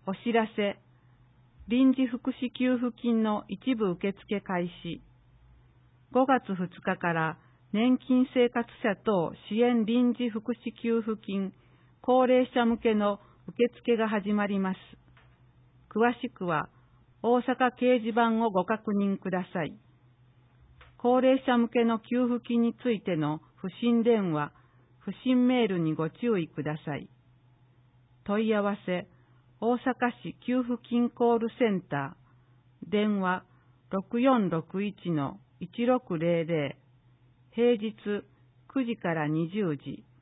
お知らせ、臨時福祉給付金の一部受付開始。5月2日から年金生活者等支援臨時福祉給付金高齢者向けの受付が始まります。詳しくは大阪掲示板をご確認ください。高齢者向けの給付金についての不審電話、不審メールにご注意ください。問い合わせ、大阪市給付金コールセンター、電話 6461-1600、平日9時から20時、